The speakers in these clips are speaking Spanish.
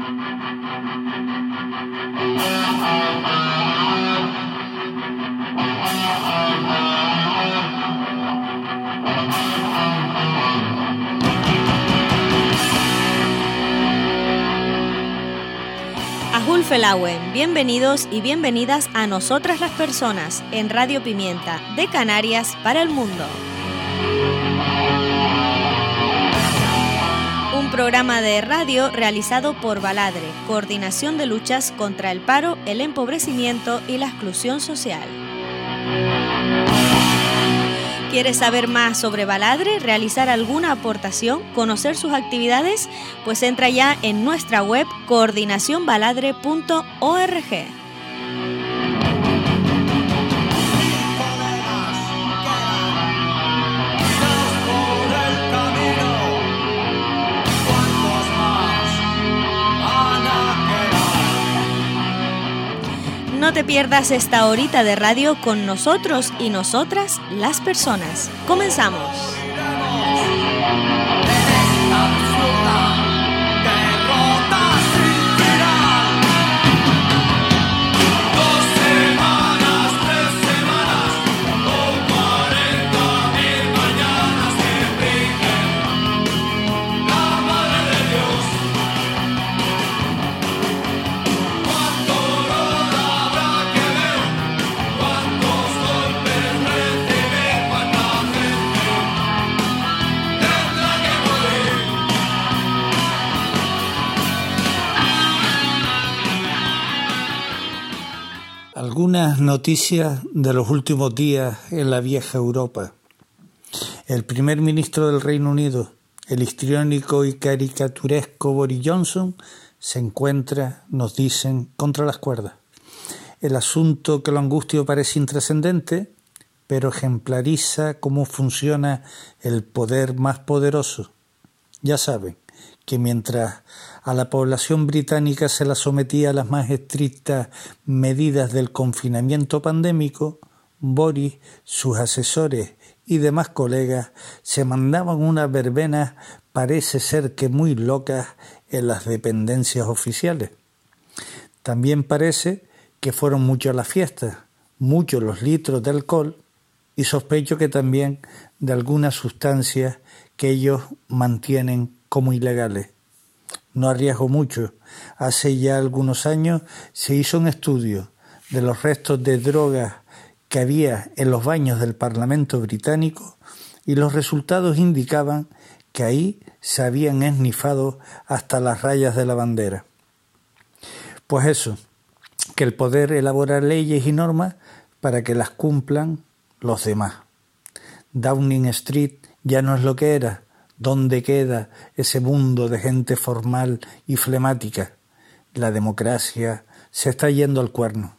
Felauen, bienvenidos y bienvenidas a Nosotras las Personas en Radio Pimienta, de Canarias para el mundo. Un programa de radio realizado por Baladre, Coordinación de Luchas contra el Paro, el Empobrecimiento y la Exclusión Social. ¿Quieres saber más sobre Baladre, realizar alguna aportación, conocer sus actividades? Pues entra ya en nuestra web coordinacionbaladre.org. No te pierdas esta horita de radio con nosotros y nosotras, las personas. ¡Comenzamos! Algunas noticias de los últimos días en la vieja Europa. El primer ministro del Reino Unido, el histriónico y caricaturesco Boris Johnson, se encuentra, nos dicen, contra las cuerdas. El asunto que lo angustia parece intrascendente, pero ejemplariza cómo funciona el poder más poderoso. Ya saben que mientras a la población británica se la sometía a las más estrictas medidas del confinamiento pandémico, Boris, sus asesores y demás colegas se mandaban unas verbenas, parece ser que muy locas, en las dependencias oficiales. También parece que fueron muchas las fiestas, muchos los litros de alcohol y sospecho que también de algunas sustancias que ellos mantienen como ilegales. No arriesgo mucho. Hace ya algunos años se hizo un estudio de los restos de drogas que había en los baños del Parlamento británico y los resultados indicaban que ahí se habían esnifado hasta las rayas de la bandera. Pues eso, que el poder elabora leyes y normas para que las cumplan los demás. Downing Street ya no es lo que era. ¿Dónde queda ese mundo de gente formal y flemática? La democracia se está yendo al cuerno.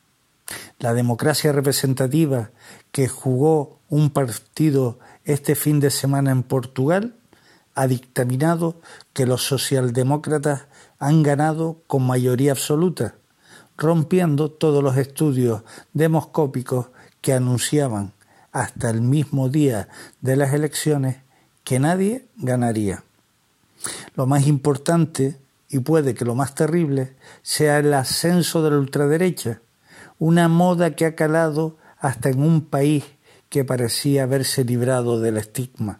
La democracia representativa que jugó un partido este fin de semana en Portugal ha dictaminado que los socialdemócratas han ganado con mayoría absoluta, rompiendo todos los estudios demoscópicos que anunciaban hasta el mismo día de las elecciones que nadie ganaría. Lo más importante, y puede que lo más terrible, sea el ascenso de la ultraderecha, una moda que ha calado hasta en un país que parecía haberse librado del estigma.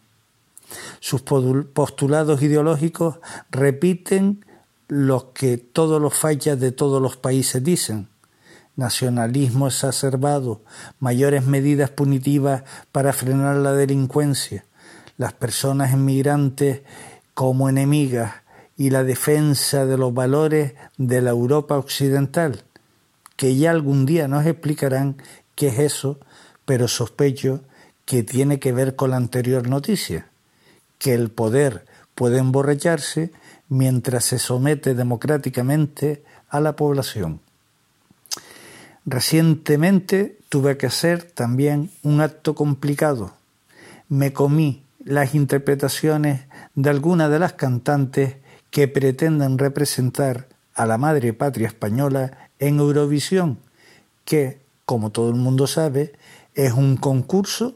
Sus postulados ideológicos repiten los que todos los fachas de todos los países dicen: nacionalismo exacerbado, mayores medidas punitivas para frenar la delincuencia, las personas inmigrantes como enemigas y la defensa de los valores de la Europa occidental, que ya algún día nos explicarán qué es eso, pero sospecho que tiene que ver con la anterior noticia, que el poder puede emborracharse mientras se somete democráticamente a la población. Recientemente tuve que hacer también un acto complicado. Me comí las interpretaciones de algunas de las cantantes que pretenden representar a la madre patria española en Eurovisión, que, como todo el mundo sabe, es un concurso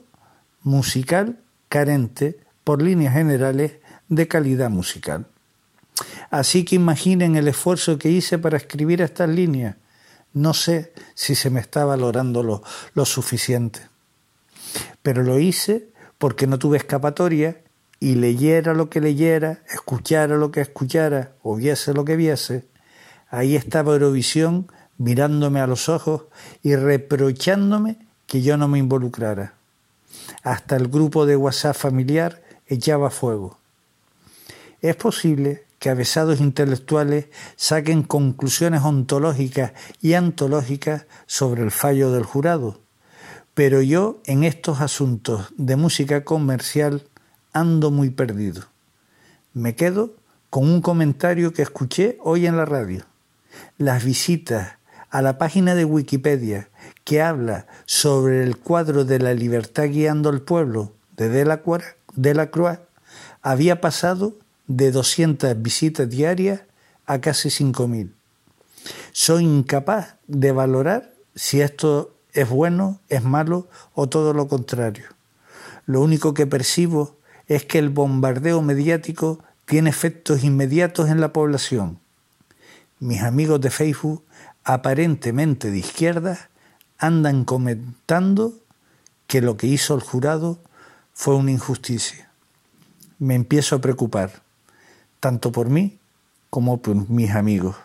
musical carente, por líneas generales, de calidad musical. Así que imaginen el esfuerzo que hice para escribir estas líneas. No sé si se me está valorando lo suficiente. Pero lo hice porque no tuve escapatoria y leyera lo que leyera, escuchara lo que escuchara o viese lo que viese, ahí estaba Eurovisión mirándome a los ojos y reprochándome que yo no me involucrara. Hasta el grupo de WhatsApp familiar echaba fuego. Es posible que avesados intelectuales saquen conclusiones ontológicas y antológicas sobre el fallo del jurado, pero yo en estos asuntos de música comercial ando muy perdido. Me quedo con un comentario que escuché hoy en la radio. Las visitas a la página de Wikipedia que habla sobre el cuadro de la libertad guiando al pueblo de Delacroix había pasado de 200 visitas diarias a casi 5.000. Soy incapaz de valorar si esto es bueno, es malo o todo lo contrario. Lo único que percibo es que el bombardeo mediático tiene efectos inmediatos en la población. Mis amigos de Facebook, aparentemente de izquierda, andan comentando que lo que hizo el jurado fue una injusticia. Me empiezo a preocupar, tanto por mí como por mis amigos.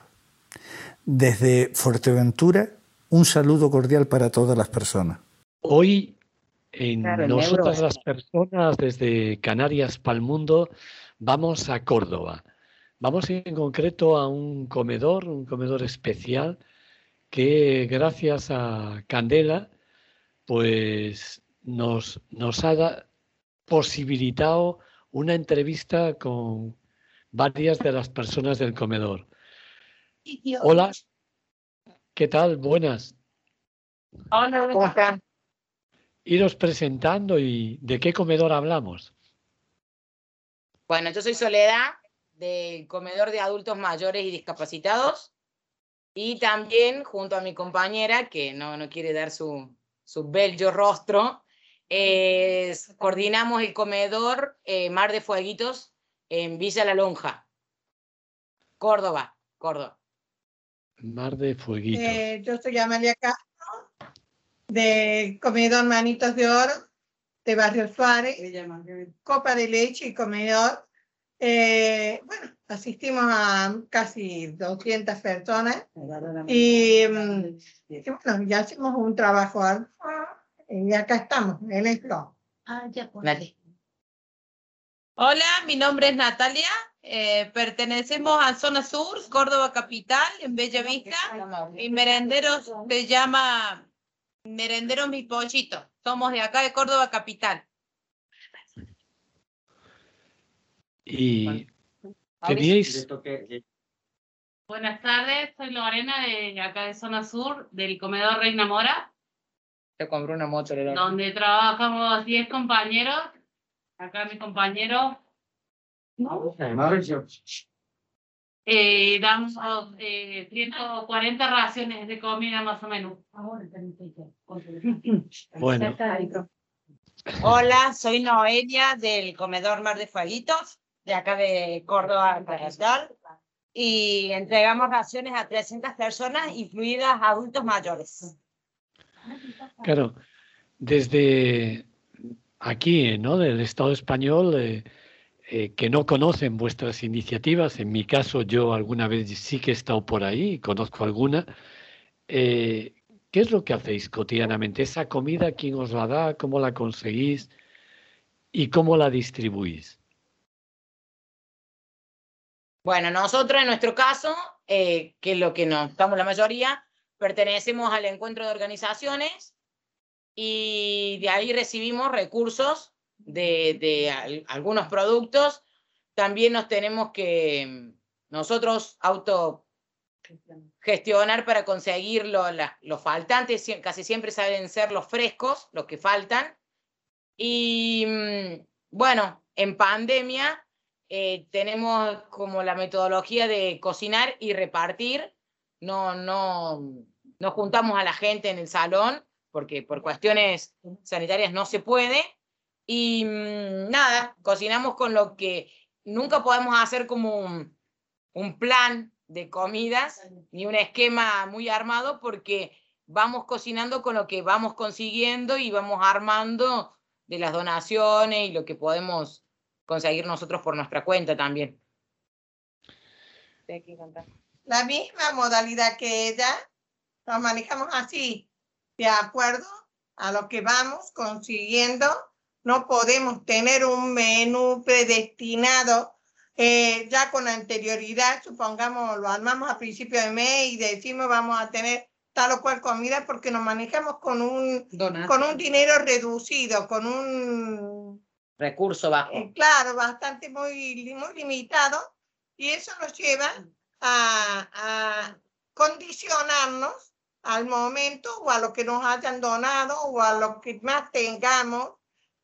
Desde Fuerteventura, un saludo cordial para todas las personas. Hoy, en Nosotras las Personas, desde Canarias para el mundo, vamos a Córdoba. Vamos en concreto a un comedor especial que gracias a Candela pues nos ha posibilitado una entrevista con varias de las personas del comedor. Hola, ¿qué tal? Buenas. Hola, ¿cómo están? Iros presentando y ¿de qué comedor hablamos? Bueno, yo soy Soledad, del comedor de adultos mayores y discapacitados, y también junto a mi compañera, que no quiere dar su bello rostro, coordinamos el comedor Mar de Fueguitos en Villa La Lonja, Córdoba. Mar de Fueguitos. Yo soy Amalia Castro, del comedor Manitos de Oro, de Barrio Suárez, Copa de Leche y comedor. Bueno, asistimos a casi 200 personas y bueno, ya hacemos un trabajo y acá estamos, en el flow. Vale. Hola, mi nombre es Natalia, pertenecemos a Zona Sur, Córdoba Capital, en Bella Vista. Mi merendero se llama Merendero Mi Pollito. Somos de acá de Córdoba Capital. Y teníais... Buenas tardes, soy Lorena de acá de Zona Sur, del comedor Reina Mora. Te compré una moto, donde trabajamos 10 compañeros. Acá mi compañero. Damos 140 raciones de comida más o menos. Bueno. Hola, soy Noelia del comedor Mar de Fueguitos, de acá de Córdoba Capital, y entregamos raciones a 300 personas, incluidas adultos mayores. Claro, desde aquí, ¿no? Del Estado español, que no conocen vuestras iniciativas, en mi caso yo alguna vez sí que he estado por ahí, conozco alguna. ¿Qué es lo que hacéis cotidianamente? ¿Esa comida quién os la da? ¿Cómo la conseguís? ¿Y cómo la distribuís? Bueno, nosotros en nuestro caso, que es lo que nos estamos la mayoría, pertenecemos al encuentro de organizaciones y de ahí recibimos recursos de algunos productos. También nos tenemos que nosotros autogestionar para conseguir los faltantes. Casi siempre saben ser los frescos, los que faltan. Y bueno, en pandemia tenemos como la metodología de cocinar y repartir. No juntamos a la gente en el salón porque por cuestiones sanitarias no se puede. Y nada, cocinamos con lo que nunca podemos hacer como un plan de comidas ni un esquema muy armado, porque vamos cocinando con lo que vamos consiguiendo y vamos armando de las donaciones y lo que podemos conseguir nosotros por nuestra cuenta también. La misma modalidad que ella, nos manejamos así, de acuerdo a lo que vamos consiguiendo. No podemos tener un menú predestinado ya con anterioridad. Supongamos, lo armamos a principio de mes y decimos vamos a tener tal o cual comida, porque nos manejamos con un dinero reducido, con un recurso bajo. Claro, bastante muy limitado, y eso nos lleva a condicionarnos al momento o a lo que nos hayan donado o a lo que más tengamos.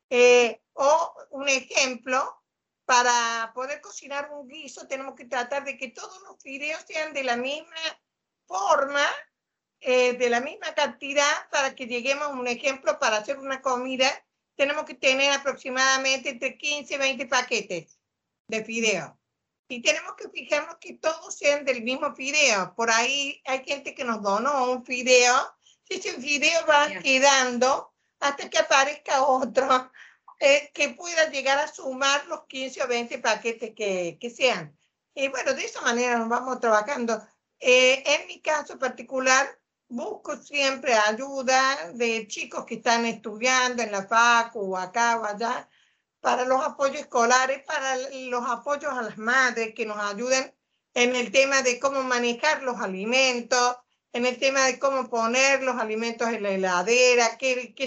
O un ejemplo, para poder cocinar un guiso tenemos que tratar de que todos los fideos sean de la misma forma, de la misma cantidad, para que lleguemos a un ejemplo. Para hacer una comida tenemos que tener aproximadamente entre 15 y 20 paquetes de fideos. Y tenemos que fijarnos que todos sean del mismo fideo. Por ahí hay gente que nos donó un fideo, y ese fideo va quedando hasta que aparezca otro que pueda llegar a sumar los 15 o 20 paquetes que sean. Y bueno, de esa manera nos vamos trabajando. En mi caso particular, busco siempre ayuda de chicos que están estudiando en la facu o acá o allá, para los apoyos escolares, para los apoyos a las madres que nos ayuden en el tema de cómo manejar los alimentos, en el tema de cómo poner los alimentos en la heladera,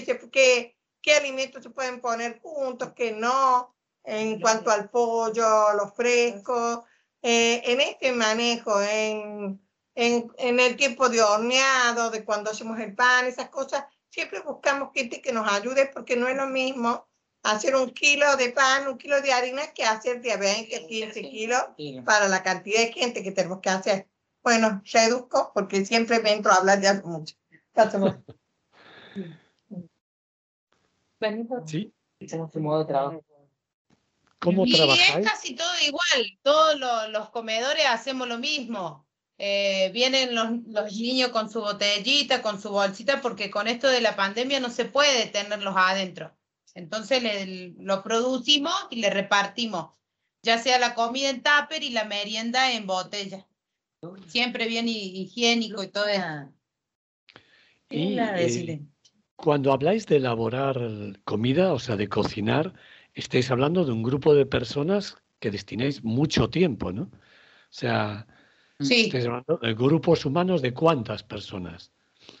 qué alimentos se pueden poner juntos, qué no, en cuanto al pollo, los frescos, en este manejo, en el tiempo de horneado, de cuando hacemos el pan, esas cosas. Siempre buscamos gente que nos ayude, porque no es lo mismo hacer 1 kilo de pan, 1 kilo de harina, que hacer de 20, 15 kilos para la cantidad de gente que tenemos que hacer. Bueno, reduzco porque siempre me entro a hablar ya mucho. Sí. ¿Cómo trabajáis? Es casi todo igual. Todos los comedores hacemos lo mismo. Vienen los niños con su botellita, con su bolsita, porque con esto de la pandemia no se puede tenerlos adentro. Entonces lo producimos y le repartimos, ya sea la comida en tupper y la merienda en botella. Siempre bien higiénico y todo eso. Y cuando habláis de elaborar comida, o sea, de cocinar, estáis hablando de un grupo de personas que destináis mucho tiempo, ¿no? O sea, sí. Estáis hablando de grupos humanos de ¿cuántas personas?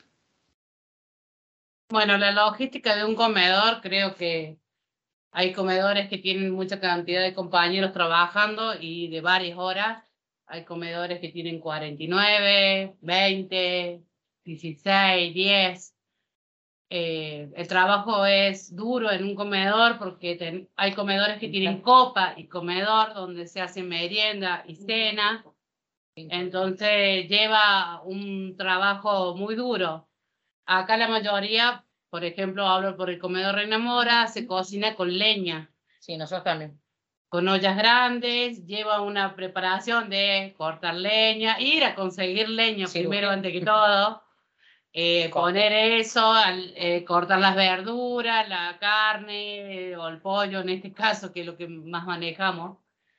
Bueno, la logística de un comedor, creo que hay comedores que tienen mucha cantidad de compañeros trabajando y de varias horas. Hay comedores que tienen 49, 20, 16, 10. El trabajo es duro en un comedor, porque hay comedores que tienen copa y comedor donde se hace merienda y cena. Entonces lleva un trabajo muy duro. Acá la mayoría, por ejemplo, hablo por el comedor Reina Mora, se cocina con leña. Sí, nosotros también. Con ollas grandes, lleva una preparación de cortar leña, ir a conseguir leña primero antes que todo, poner eso, cortar las verduras, la carne o el pollo en este caso, que es lo que más manejamos.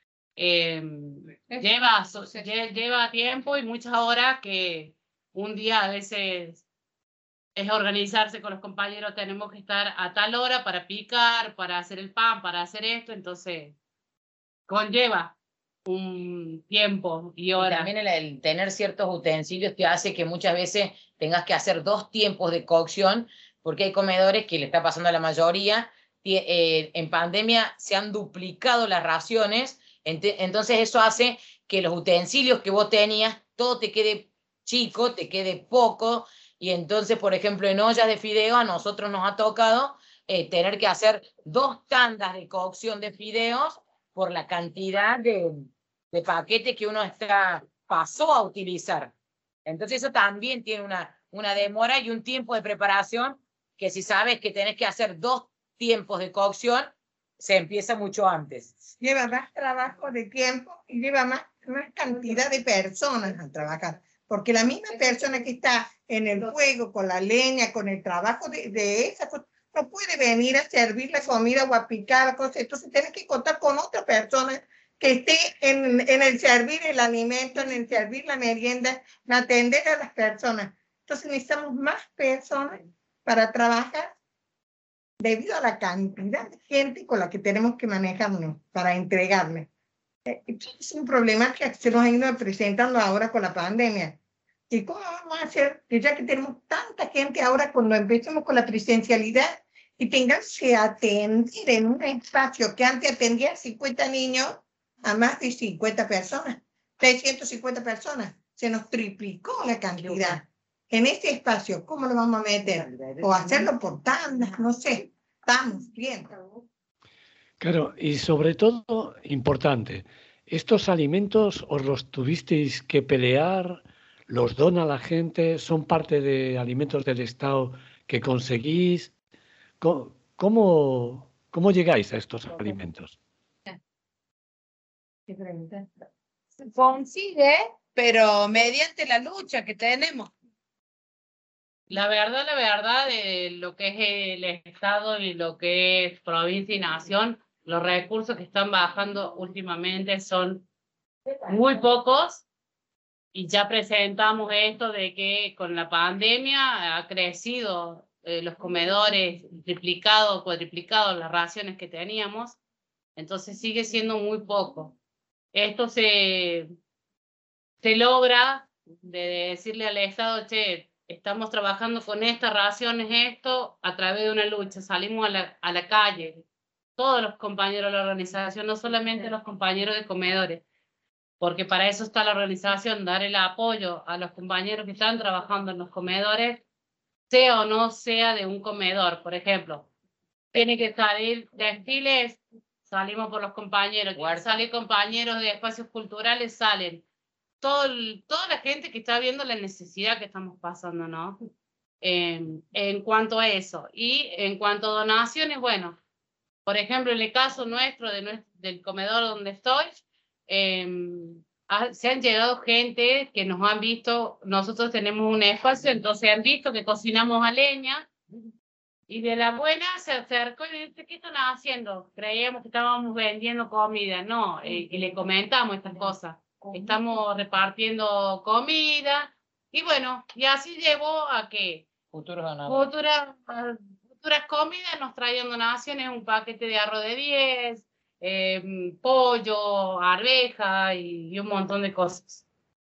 Lleva tiempo y muchas horas, que un día a veces es organizarse con los compañeros, tenemos que estar a tal hora para picar, para hacer el pan, para hacer esto, entonces conlleva un tiempo y horas. Y también el tener ciertos utensilios te hace que muchas veces tengas que hacer 2 tiempos de cocción, porque hay comedores que le está pasando a la mayoría, en pandemia se han duplicado las raciones, entonces eso hace que los utensilios que vos tenías, todo te quede chico, te quede poco, y entonces, por ejemplo, en ollas de fideo a nosotros nos ha tocado tener que hacer 2 tandas de cocción de fideos por la cantidad de paquetes que uno pasó a utilizar. Entonces eso también tiene una demora y un tiempo de preparación, que si sabes que tenés que hacer 2 tiempos de cocción, se empieza mucho antes. Lleva más trabajo de tiempo y lleva más una cantidad de personas a trabajar, porque la misma persona que está en el fuego, con la leña, con el trabajo de esa cosa, no puede venir a servir la comida o a picar la cosa, entonces tienes que contar con otra persona que esté en el servir el alimento, en el servir la merienda, en atender a las personas. Entonces necesitamos más personas para trabajar debido a la cantidad de gente con la que tenemos que manejarnos para entregarle. Es un problema que se nos ha ido presentando ahora con la pandemia. ¿Y cómo vamos a hacer? Que ya que tenemos tanta gente ahora, cuando empecemos con la presencialidad y tengamos que atender en un espacio que antes atendía a 50 niños, a más de 50 personas, 650 personas, se nos triplicó la cantidad. En este espacio, ¿cómo lo vamos a meter? O hacerlo por tandas, no sé. Estamos bien. Claro, y sobre todo, importante, ¿estos alimentos os los tuvisteis que pelear? ¿Los dona la gente? ¿Son parte de alimentos del Estado que conseguís? ¿Cómo llegáis a estos alimentos? Se consigue, pero mediante la lucha que tenemos. La verdad, lo que es el Estado y lo que es provincia y nación, los recursos que están bajando últimamente son muy pocos y ya presentamos esto de que con la pandemia ha crecido los comedores, triplicado, cuadriplicado las raciones que teníamos, entonces sigue siendo muy poco. Esto se logra de decirle al Estado, che, estamos trabajando con estas raciones, esto, a través de una lucha, salimos a la calle, todos los compañeros de la organización, no solamente los compañeros de comedores, porque para eso está la organización, dar el apoyo a los compañeros que están trabajando en los comedores, sea o no sea de un comedor. Por ejemplo, tiene que salir desfiles, salimos por los compañeros, tiene que salir compañeros de espacios culturales, salen. Toda la gente que está viendo la necesidad que estamos pasando, ¿no? En cuanto a eso. Y en cuanto a donaciones, bueno, por ejemplo, en el caso nuestro, del comedor donde estoy, se han llegado gente que nos han visto, nosotros tenemos un espacio, entonces han visto que cocinamos a leña, y de la buena se acercó y dice, ¿qué están haciendo? Creíamos que estábamos vendiendo comida, no, y le comentamos estas cosas. Estamos repartiendo comida, y bueno, y así llevó a que futuras comidas nos traían donaciones, un paquete de arroz de 10, pollo, arveja y un montón de cosas.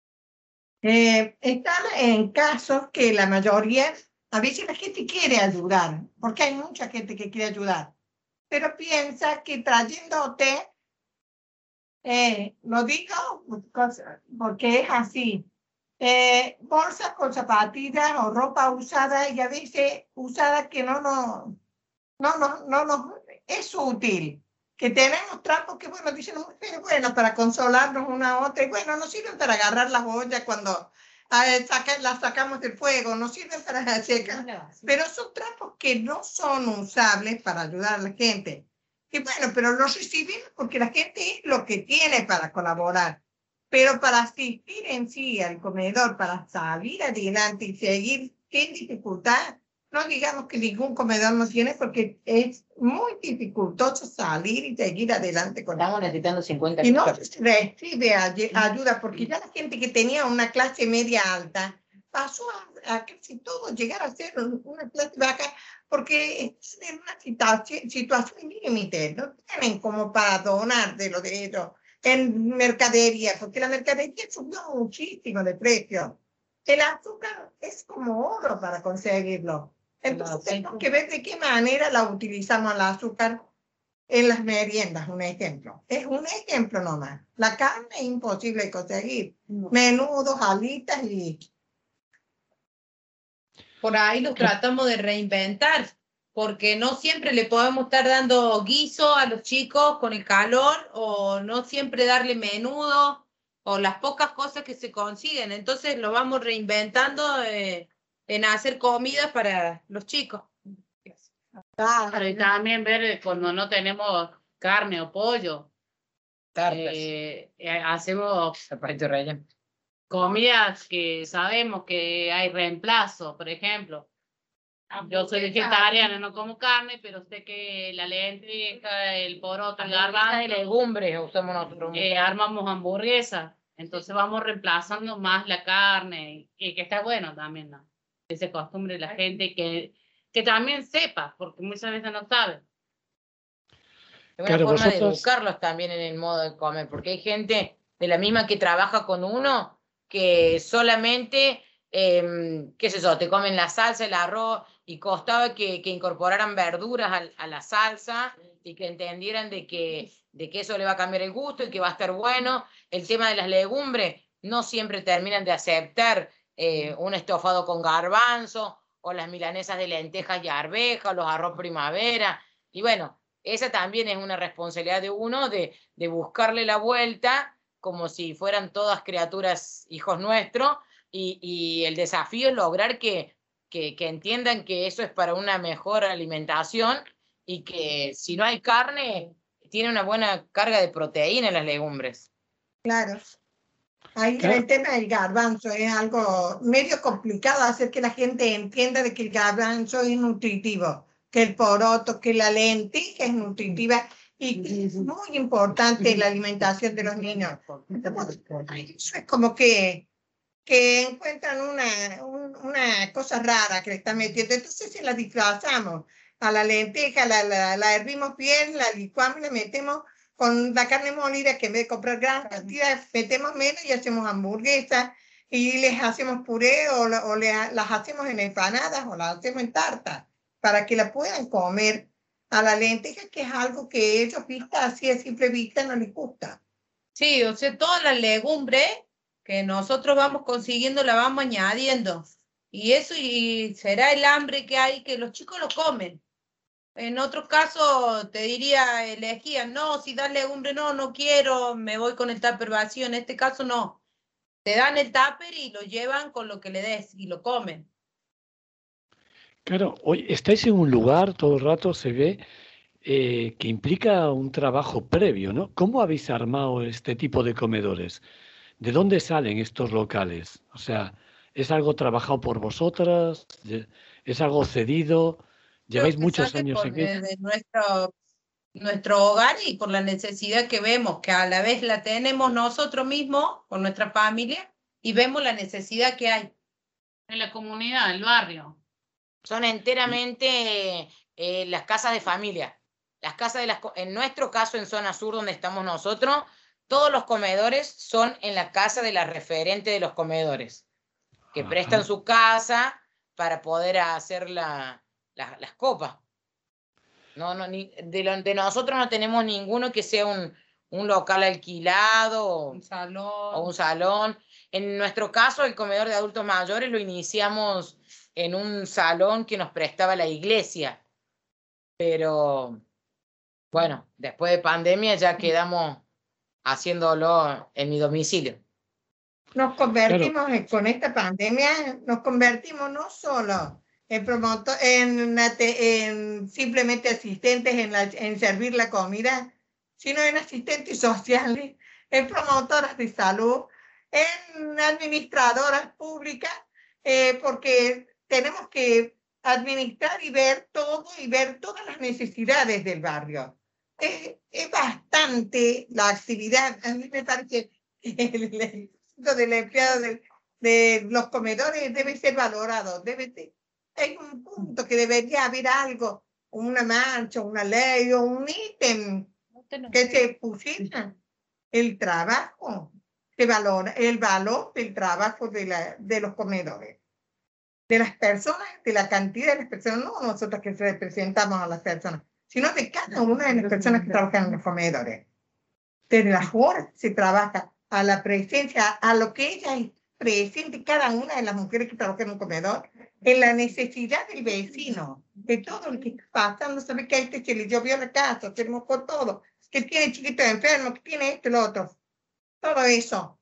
Están en casos que la mayoría, a veces la gente quiere ayudar, porque hay mucha gente que quiere ayudar, pero piensa que trayéndote, lo digo porque es así, bolsas con zapatillas o ropa usada y a veces usada que no es útil, que tenemos trapos que bueno, dicen mujeres, bueno, para consolarnos una a otra, y bueno, nos sirven para agarrar las ollas cuando las sacamos del fuego, nos sirven para secar, pero son trapos que no son usables para ayudar a la gente. Y bueno, pero los recibimos porque la gente es lo que tiene para colaborar. Pero para asistir en sí al comedor, para salir adelante y seguir sin dificultad, no digamos que ningún comedor no tiene, porque es muy dificultoso salir y seguir adelante con Estamos necesitando 50 y no recibe ayuda, porque ya la gente que tenía una clase media alta pasó a casi todo llegar a ser una clase baja, porque están en una situación límite, no tienen como para donar de lo de ellos en mercadería, porque la mercadería subió muchísimo de precio. El azúcar es como oro para conseguirlo. Entonces tenemos que ver de qué manera la utilizamos el azúcar en las meriendas, un ejemplo. Es un ejemplo nomás. La carne es imposible de conseguir. Menudos, alitas y... Por ahí los tratamos de reinventar, porque no siempre le podemos estar dando guiso a los chicos con el calor, o no siempre darle menudo, o las pocas cosas que se consiguen. Entonces lo vamos reinventando en hacer comida para los chicos. Claro, y también ver cuando no tenemos carne o pollo, hacemos Zapallito relleno. comidas que sabemos que hay reemplazo, por ejemplo. Yo soy vegetariana, no como carne, pero sé que la lenteja, el poroto, el garbanzo, de legumbres usamos nosotros. Armamos hamburguesas. Entonces vamos reemplazando más la carne, y que está bueno también, ¿no? Que se acostumbre la gente que también sepa, porque muchas veces no sabe. Es una forma de educarlos también en el modo de comer, porque hay gente de la misma que trabaja con uno que solamente, qué sé yo, te comen la salsa, el arroz, y costaba que incorporaran verduras a la salsa y que entendieran de que eso le va a cambiar el gusto y que va a estar bueno. El tema de las legumbres, no siempre terminan de aceptar un estofado con garbanzo o las milanesas de lentejas y arvejas, o los arroz primavera. Y bueno, esa también es una responsabilidad de uno de buscarle la vuelta como si fueran todas criaturas hijos nuestros, y el desafío es lograr que entiendan que eso es para una mejor alimentación y que si no hay carne, tiene una buena carga de proteína en las legumbres. Claro. Ahí el tema del garbanzo es algo medio complicado, hacer que la gente entienda de que el garbanzo es nutritivo, que el poroto, que la lenteja es nutritiva y que es muy importante la alimentación de los niños. Eso es como que encuentran una cosa rara que le están metiendo. Entonces si la disfrazamos a la lenteja, la hervimos bien, la licuamos y la metemos con la carne molida, que en vez de comprar gran cantidad, metemos menos y hacemos hamburguesas y les hacemos puré o las hacemos en empanadas o las hacemos en tarta para que la puedan comer a la lenteja, que es algo que ellos vista así a simple vista no les gusta. Sí, o sea, todas las legumbres que nosotros vamos consiguiendo la vamos añadiendo. Y eso y será el hambre que hay, que los chicos lo comen. En otros casos te diría, elegían, no, si das legumbre, no quiero, me voy con el tupper vacío. En este caso no. Te dan el tupper y lo llevan con lo que le des y lo comen. Claro, hoy estáis en un lugar, todo el rato se ve, que implica un trabajo previo, ¿no? ¿Cómo habéis armado este tipo de comedores? ¿De dónde salen estos locales? O sea, ¿es algo trabajado por vosotras? ¿Es algo cedido? ¿Lleváis muchos años aquí? De nuestro hogar y por la necesidad que vemos, que a la vez la tenemos nosotros mismos, con nuestra familia, y vemos la necesidad que hay. En la comunidad, el barrio. Son enteramente las casas de familia. Las casas en nuestro caso, en zona sur, donde estamos nosotros, todos los comedores son en la casa de la referente de los comedores, que prestan su casa para poder hacer las copas. De nosotros no tenemos ninguno que sea un local alquilado o un salón. En nuestro caso, el comedor de adultos mayores lo iniciamos en un salón que nos prestaba la iglesia. Pero, bueno, después de pandemia ya quedamos haciéndolo en mi domicilio. Nos convertimos con esta pandemia, nos convertimos no solo en simplemente asistentes en servir la comida, sino en asistentes sociales, en promotoras de salud, en administradoras públicas, porque tenemos que administrar y ver todo y ver todas las necesidades del barrio. Es bastante la actividad. A mí me parece que del empleado de los comedores debe ser valorado. Hay un punto que debería haber algo, una mancha, una ley o un ítem que se pusiera. El trabajo se valora, el valor del trabajo de los comedores, de las personas, de la cantidad de las personas, no nosotros que representamos a las personas, sino de cada una de las personas que trabajan en los comedores. Desde las horas se trabaja a la presencia, a lo que ella es presente, cada una de las mujeres que trabajan en un comedor, en la necesidad del vecino, de todo lo que está pasando, sabe que a este se le llovió la casa, se mojó todo, que tiene chiquitos enfermos, que tiene esto y lo otro. Todo eso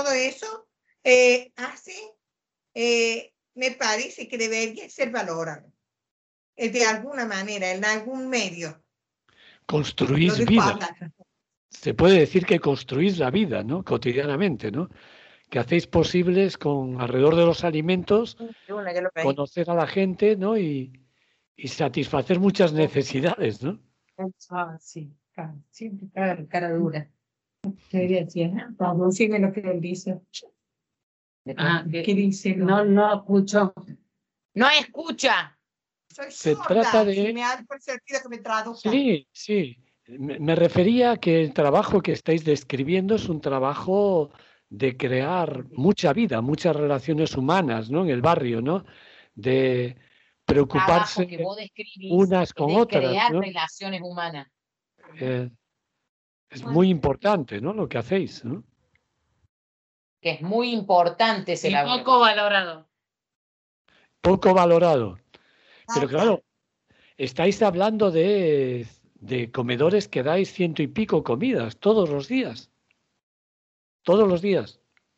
hace, me parece que debería ser valorado de alguna manera, en algún medio. Construís vida. se puede decir que construís la vida, ¿no? Cotidianamente, ¿no? Que hacéis posibles con alrededor de los alimentos conocer a la gente, ¿no? Y satisfacer muchas necesidades, ¿no? Sí, siempre cara dura. ¿Qué decía? Pablo, sigue lo que él dice. ¿Qué dice? No escucho. No escucha. Soy Se sorda, trata de... si me da por sentido que me traduzca. Sí, sí. Me refería a que el trabajo que estáis describiendo es un trabajo de crear mucha vida, muchas relaciones humanas, ¿no? En el barrio, ¿no? De preocuparse Que vos describís unas con de otras, crear ¿no? relaciones humanas. Es muy importante, ¿no? Lo que hacéis, ¿no? Que es muy importante ese Y labor. poco valorado. Poco valorado. Pero claro, estáis hablando de comedores que dais 100 y pico comidas todos los días. Todos los días.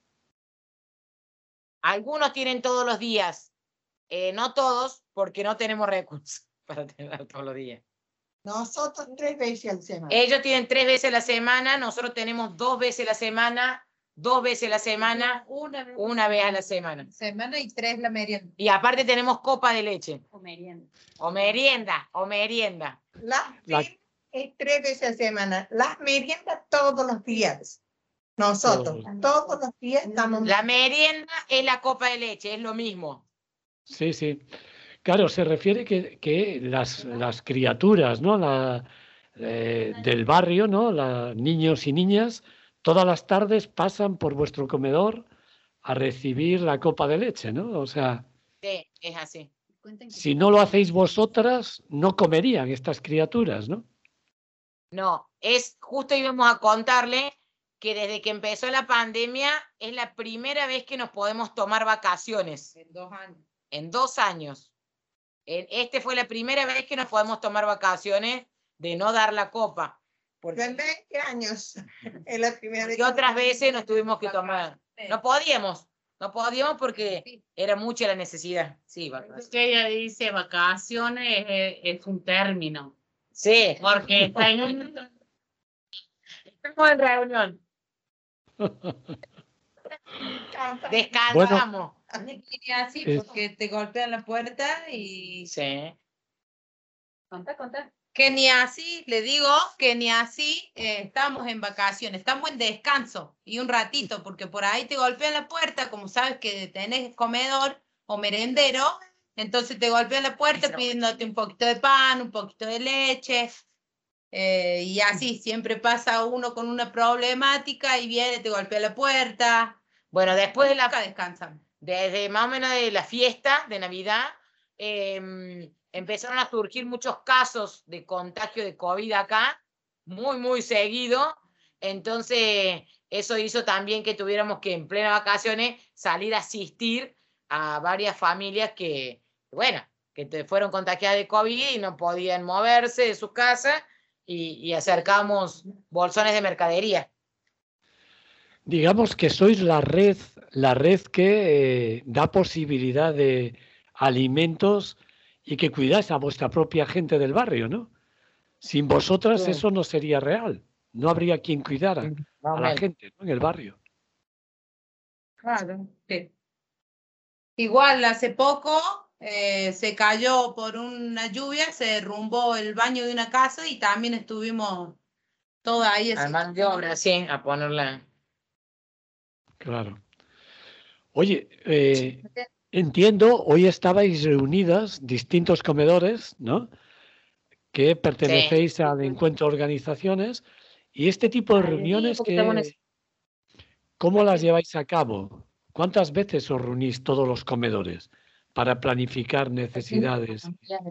Algunos tienen todos los días. No todos, porque no tenemos recursos para tener todos los días. Nosotros 3 veces a la semana. Ellos tienen 3 veces a la semana, nosotros tenemos 2 veces a la semana, 2 veces a la semana, una vez a la semana. Semana y 3 la merienda. Y aparte tenemos copa de leche. O merienda. O merienda, o merienda. Es 3 veces a la semana. Las meriendas todos los días. Nosotros, todos los días estamos. La merienda es la copa de leche, es lo mismo. Sí, sí. Claro, se refiere que las criaturas, ¿no? Del barrio, ¿no? Niños y niñas, todas las tardes pasan por vuestro comedor a recibir la copa de leche, ¿no? O sea, Sí, es así. si no lo hacéis vosotras, no comerían estas criaturas, ¿no? No, justo íbamos a contarle que desde que empezó la pandemia es la primera vez que nos podemos tomar vacaciones. En 2 años. En 2 años. Este fue la primera vez que nos podemos tomar vacaciones de no dar la copa. Porque en 20 años es la primera vez. Y otras veces nos tuvimos que tomar. No podíamos porque era mucha la necesidad. Sí, vacaciones. Que ella dice vacaciones es un término. Sí. Porque estamos en reunión. Descansamos. Así porque te golpean la puerta y... Sí. Contá. Que ni así, le digo, que ni así estamos en vacaciones, estamos en descanso y un ratito, porque por ahí te golpean la puerta, como sabes que tenés comedor o merendero, entonces te golpean la puerta pidiéndote un poquito de pan, un poquito de leche, y así siempre pasa uno con una problemática y viene, te golpea la puerta. Bueno, después de nunca descansan. Desde más o menos de la fiesta de Navidad, empezaron a surgir muchos casos de contagio de COVID acá, muy, muy seguido. Entonces, eso hizo también que tuviéramos que, en plenas vacaciones, salir a asistir a varias familias que fueron contagiadas de COVID y no podían moverse de sus casas y acercamos bolsones de mercadería. Digamos que sois la red que da posibilidad de alimentos y que cuidáis a vuestra propia gente del barrio, ¿no? Sin vosotras eso no sería real. No habría quien cuidara a la gente, ¿no? En el barrio. Claro. Sí. Igual hace poco se cayó por una lluvia, se derrumbó el baño de una casa y también estuvimos todos ahí. A mano de obra, sí, a ponerla. Claro. Oye, entiendo, hoy estabais reunidas distintos comedores, ¿no? Que pertenecéis al encuentro de organizaciones y este tipo de reuniones ¿cómo las lleváis a cabo? ¿Cuántas veces os reunís todos los comedores para planificar necesidades?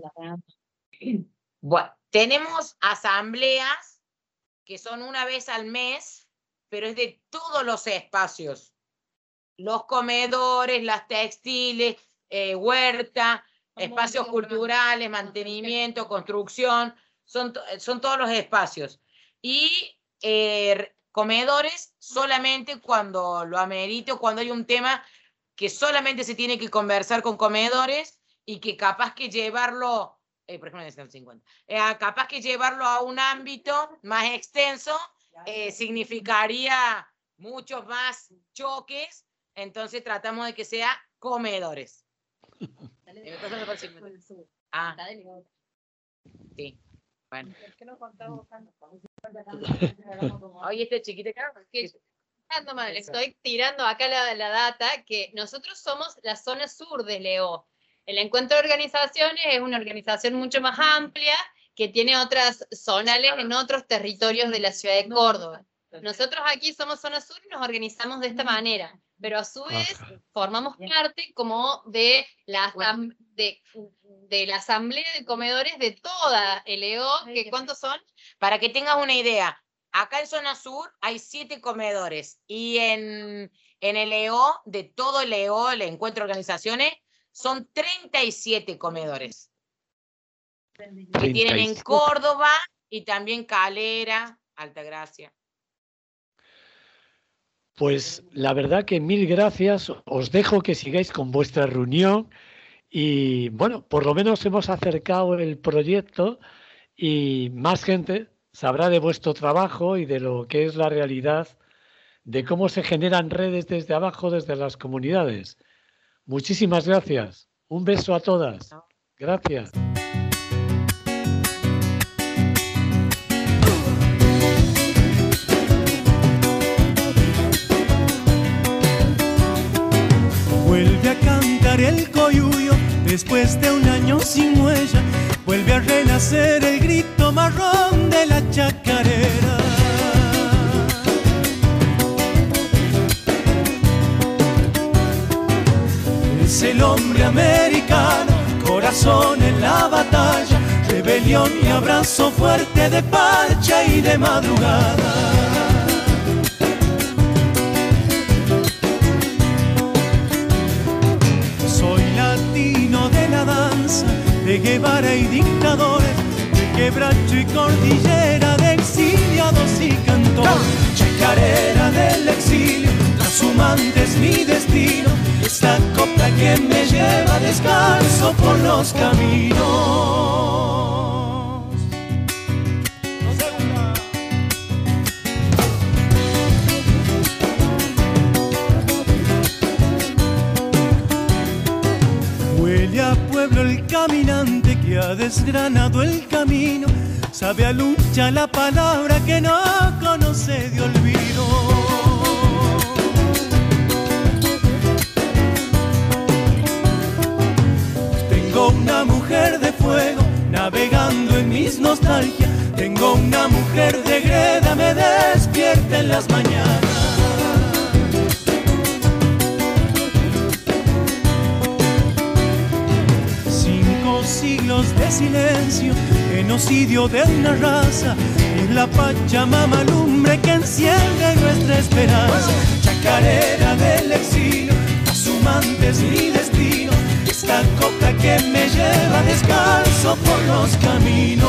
Bueno, tenemos asambleas que son una vez al mes, pero es de todos los espacios. Los comedores, las textiles, huerta, espacios culturales, mantenimiento, construcción, son todos los espacios. Y comedores solamente cuando lo amerite o cuando hay un tema que solamente se tiene que conversar con comedores y que capaz que llevarlo, por ejemplo en el 150, capaz que llevarlo a un ámbito más extenso significaría muchos más choques, entonces tratamos de que sea comedores. Ah, sí, bueno. Oye, este chiquito, Le estoy tirando acá la data que nosotros somos la zona sur de Leo. El encuentro de organizaciones es una organización mucho más amplia que tiene otras zonales en otros territorios de la ciudad de Córdoba. Nosotros aquí somos zona sur y nos organizamos de esta manera, pero a su vez formamos parte como de la asamblea de comedores de toda el EO, que ¿cuántos son? Para que tengas una idea, acá en zona sur hay 7 comedores y en el EO, de todo el EO, el encuentro de organizaciones, son 37 comedores. Que tienen en Córdoba y también Calera, Altagracia. Pues la verdad que mil gracias. Os dejo que sigáis con vuestra reunión y bueno, por lo menos hemos acercado el proyecto y más gente sabrá de vuestro trabajo y de lo que es la realidad, de cómo se generan redes desde abajo, desde las comunidades. Muchísimas gracias. Un beso a todas. Gracias. Vuelve a cantar el coyuyo después de un año sin huella. Vuelve a renacer el grito marrón de la chacarera. Es el hombre americano, corazón en la batalla, rebelión y abrazo fuerte de parcha y de madrugada. De Guevara y dictadores, de quebracho y cordillera, de exiliados y cantores, chacarera del exilio, trashumante es mi destino, esta copla que me lleva descalzo por los caminos. Huele a pueblo el caminante que ha desgranado el camino, sabe a lucha la palabra que no conoce de olvido. Tengo una mujer de fuego navegando en mis nostalgias, tengo una mujer de greda, me despierta en las mañanas. Siglos de silencio, genocidio de una raza, es la Pachamama lumbre que enciende nuestra esperanza. Chacarera del exilio, trashumante es mi destino, esta coca que me lleva descalzo por los caminos.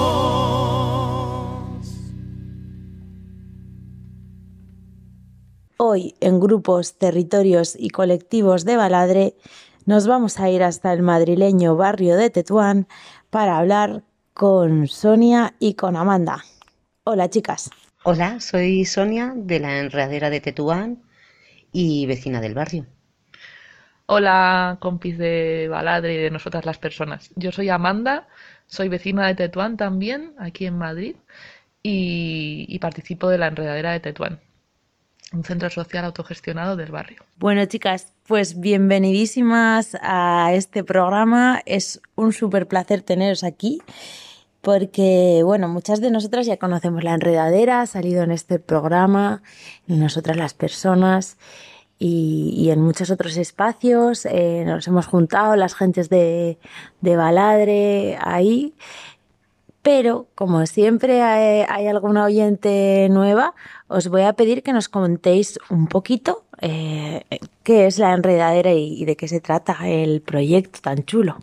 Hoy, en grupos, territorios y colectivos de Baladre, nos vamos a ir hasta el madrileño barrio de Tetuán para hablar con Sonia y con Amanda. Hola, chicas. Hola, soy Sonia de la Enredadera de Tetuán y vecina del barrio. Hola, compis de Baladre y de nosotras las personas. Yo soy Amanda, soy vecina de Tetuán también, aquí en Madrid, y participo de la Enredadera de Tetuán, un centro social autogestionado del barrio. Bueno, chicas, pues bienvenidísimas a este programa. Es un súper placer teneros aquí porque, bueno, muchas de nosotras ya conocemos la Enredadera, ha salido en este programa, en Nosotras las Personas y en muchos otros espacios. Nos hemos juntado las gentes de Baladre ahí. Pero, como siempre hay alguna oyente nueva, os voy a pedir que nos contéis un poquito qué es la Enredadera y de qué se trata el proyecto tan chulo.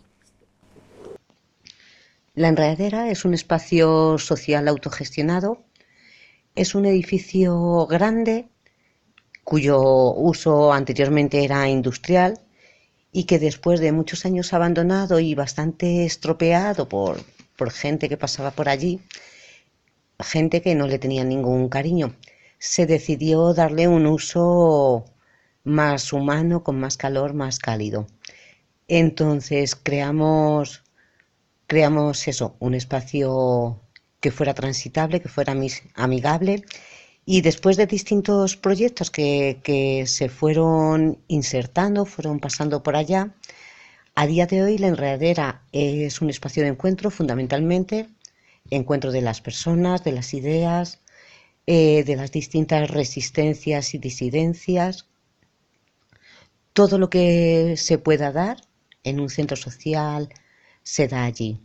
La Enredadera es un espacio social autogestionado. Es un edificio grande cuyo uso anteriormente era industrial y que después de muchos años abandonado y bastante estropeado por gente que pasaba por allí, gente que no le tenía ningún cariño. Se decidió darle un uso más humano, con más calor, más cálido. Entonces creamos eso, un espacio que fuera transitable, que fuera amigable. Y después de distintos proyectos que se fueron insertando, fueron pasando por allá, a día de hoy la Enredadera es un espacio de encuentro, fundamentalmente, encuentro de las personas, de las ideas, de las distintas resistencias y disidencias. Todo lo que se pueda dar en un centro social se da allí.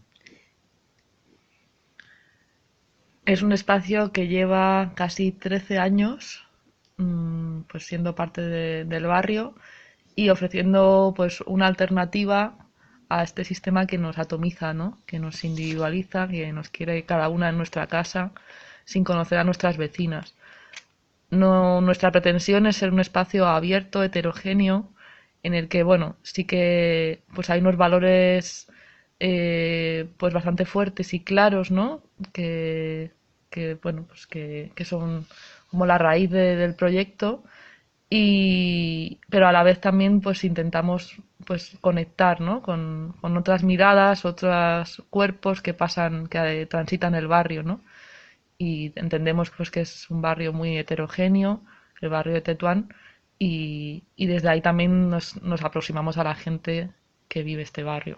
Es un espacio que lleva casi 13 años, pues siendo parte del barrio y ofreciendo pues una alternativa a este sistema que nos atomiza, ¿no? Que nos individualiza, que nos quiere cada una en nuestra casa sin conocer a nuestras vecinas. No, nuestra pretensión es ser un espacio abierto, heterogéneo, en el que, bueno, sí que pues hay unos valores pues bastante fuertes y claros, ¿no? Bueno, pues que son como la raíz del proyecto, pero a la vez también pues intentamos pues conectar, ¿no? con otras miradas, otros cuerpos que transitan el barrio, ¿no? Y entendemos pues que es un barrio muy heterogéneo, el barrio de Tetuán, y desde ahí también nos aproximamos a la gente que vive este barrio.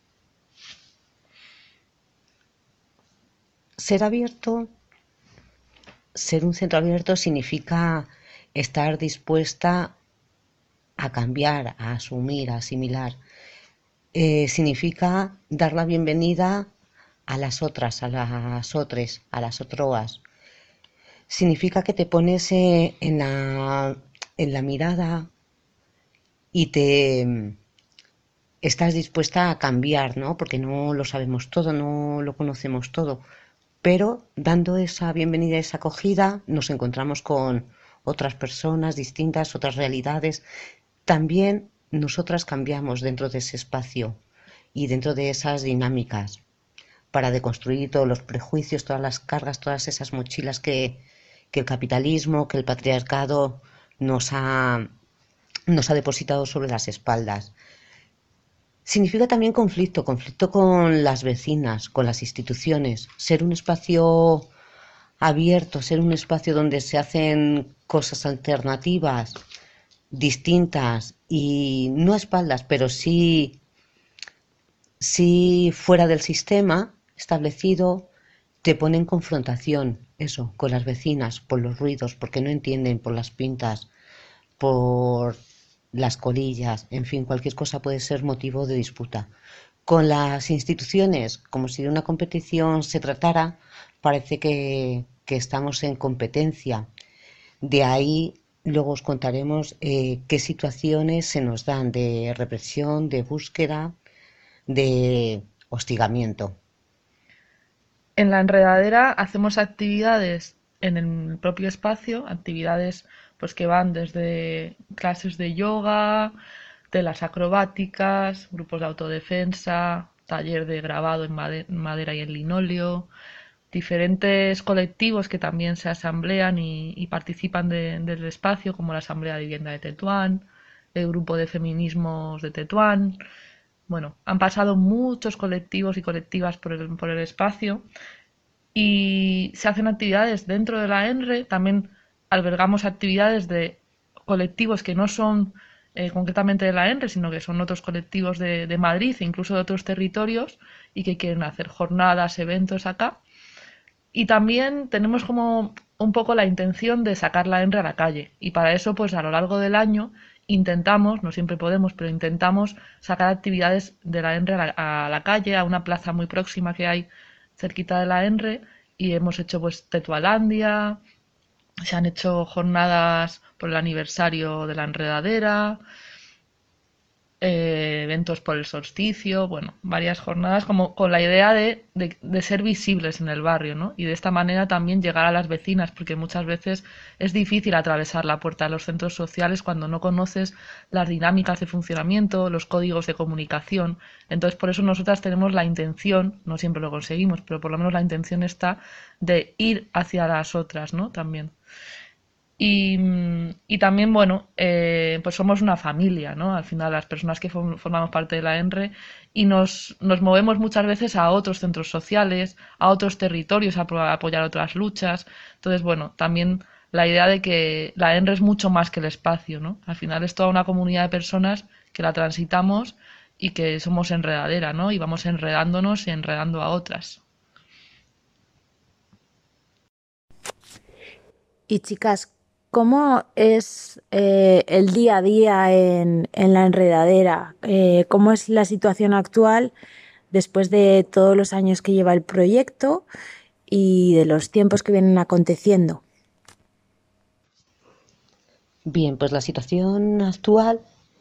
Ser abierto, ser un centro abierto significa estar dispuesta a cambiar, a asumir, a asimilar. Significa dar la bienvenida a las otras, a las otres, a las otroas. Significa que te pones en la mirada y te estás dispuesta a cambiar, ¿no? Porque no lo sabemos todo, no lo conocemos todo. Pero dando esa bienvenida, esa acogida, nos encontramos con otras personas distintas, otras realidades. También nosotras cambiamos dentro de ese espacio y dentro de esas dinámicas para deconstruir todos los prejuicios, todas las cargas, todas esas mochilas que el capitalismo, que el patriarcado nos ha depositado sobre las espaldas. Significa también conflicto con las vecinas, con las instituciones, ser un espacio abierto, ser un espacio donde se hacen cosas alternativas, distintas y no a espaldas, pero sí fuera del sistema establecido, te pone en confrontación, eso, con las vecinas, por los ruidos, porque no entienden, por las pintas, por las colillas, en fin, cualquier cosa puede ser motivo de disputa. Con las instituciones, como si de una competición se tratara, parece que estamos en competencia. De ahí luego os contaremos qué situaciones se nos dan de represión, de búsqueda, de hostigamiento. En la Enredadera hacemos actividades en el propio espacio, actividades pues que van desde clases de yoga, telas acrobáticas, grupos de autodefensa, taller de grabado en madera y en linóleo, diferentes colectivos que también se asamblean y participan del espacio, como la Asamblea de Vivienda de Tetuán, el Grupo de Feminismos de Tetuán. Bueno, han pasado muchos colectivos y colectivas por el espacio y se hacen actividades dentro de la ENRE. También albergamos actividades de colectivos que no son concretamente de la ENRE, sino que son otros colectivos de Madrid e incluso de otros territorios y que quieren hacer jornadas, eventos acá. Y también tenemos como un poco la intención de sacar la ENRE a la calle, y para eso pues a lo largo del año intentamos, no siempre podemos, pero intentamos sacar actividades de la ENRE a la calle, a una plaza muy próxima que hay cerquita de la ENRE, y hemos hecho pues Tetualandia, se han hecho jornadas por el aniversario de la Enredadera, eventos por el solsticio, bueno, varias jornadas como con la idea de ser visibles en el barrio, ¿no? Y de esta manera también llegar a las vecinas, porque muchas veces es difícil atravesar la puerta de los centros sociales cuando no conoces las dinámicas de funcionamiento, los códigos de comunicación. Entonces, por eso nosotras tenemos la intención, no siempre lo conseguimos, pero por lo menos la intención está de ir hacia las otras, ¿no? También. Y también, bueno, pues somos una familia, ¿no? Al final, las personas que formamos parte de la ENRE y nos movemos muchas veces a otros centros sociales, a otros territorios, a apoyar otras luchas. Entonces, bueno, también la idea de que la ENRE es mucho más que el espacio, ¿no? Al final es toda una comunidad de personas que la transitamos y que somos enredadera, ¿no? Y vamos enredándonos y enredando a otras. Y chicas, ¿cómo es el día a día en la enredadera? ¿Cómo es la situación actual después de todos los años que lleva el proyecto y de los tiempos que vienen aconteciendo? Bien, pues la situación actual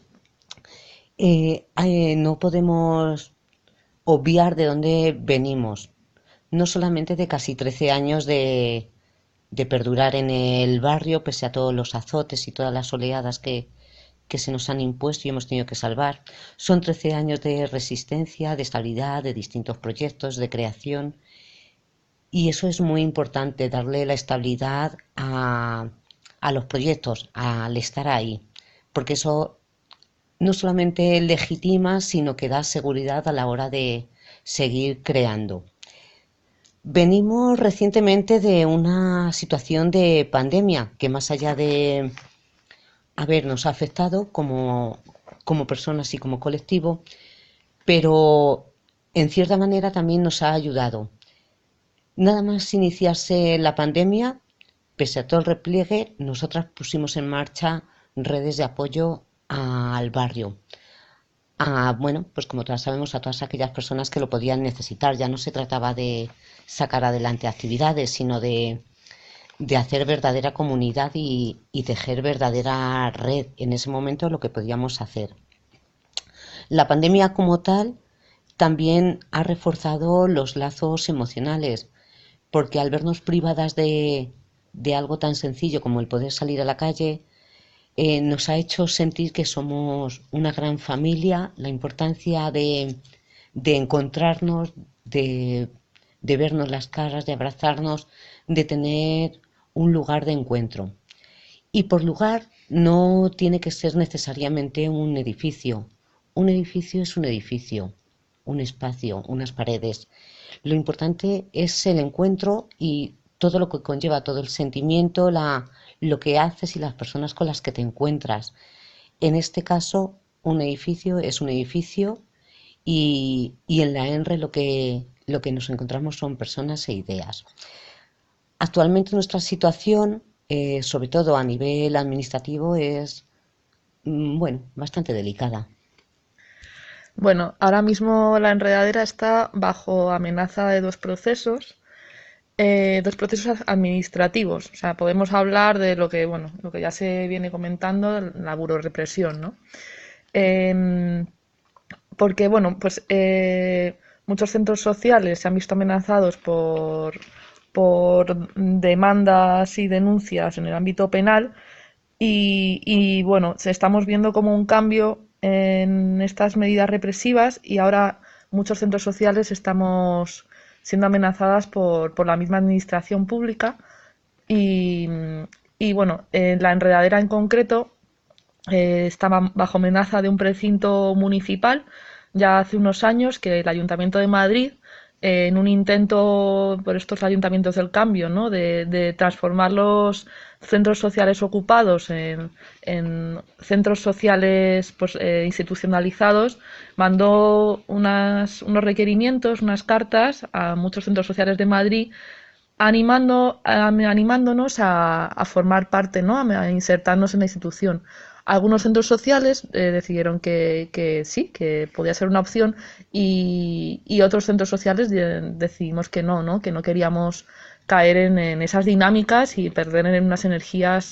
no podemos obviar de dónde venimos. No solamente de casi 13 años de perdurar en el barrio, pese a todos los azotes y todas las oleadas que se nos han impuesto y hemos tenido que salvar. Son 13 años de resistencia, de estabilidad, de distintos proyectos, de creación. Y eso es muy importante, darle la estabilidad a los proyectos, al estar ahí. Porque eso no solamente legitima, sino que da seguridad a la hora de seguir creando. Venimos recientemente de una situación de pandemia que, más allá de habernos afectado como personas y como colectivo, pero en cierta manera también nos ha ayudado. Nada más iniciarse la pandemia, pese a todo el repliegue, nosotras pusimos en marcha redes de apoyo al barrio. Bueno, pues como todas sabemos, a todas aquellas personas que lo podían necesitar. Ya no se trataba de sacar adelante actividades, sino de hacer verdadera comunidad y tejer verdadera red. En ese momento lo que podíamos hacer. La pandemia como tal también ha reforzado los lazos emocionales, porque al vernos privadas de algo tan sencillo como el poder salir a la calle, nos ha hecho sentir que somos una gran familia, la importancia de encontrarnos, de vernos las caras, de abrazarnos, de tener un lugar de encuentro. Y por lugar no tiene que ser necesariamente un edificio. Un edificio es un edificio, un espacio, unas paredes. Lo importante es el encuentro y todo lo que conlleva, todo el sentimiento, lo que haces y las personas con las que te encuentras. En este caso, un edificio es un edificio y en la ENRE lo que nos encontramos son personas e ideas. Actualmente nuestra situación, sobre todo a nivel administrativo, es bastante delicada. Bueno, ahora mismo la enredadera está bajo amenaza de dos procesos administrativos. O sea, podemos hablar de lo que ya se viene comentando, la burorepresión, ¿no? Porque, pues muchos centros sociales se han visto amenazados por demandas y denuncias en el ámbito penal y estamos viendo como un cambio en estas medidas represivas y ahora muchos centros sociales estamos siendo amenazadas por la misma administración pública y la enredadera en concreto estaba bajo amenaza de un precinto municipal ya hace unos años que el Ayuntamiento de Madrid, en un intento por estos ayuntamientos del cambio, ¿no? de transformar los centros sociales ocupados en centros sociales institucionalizados, mandó unos requerimientos, unas cartas a muchos centros sociales de Madrid animándonos a formar parte, ¿no? a insertarnos en la institución. Algunos centros sociales decidieron que sí, que podía ser una opción y otros centros sociales decidimos que no queríamos caer en esas dinámicas y perder en unas energías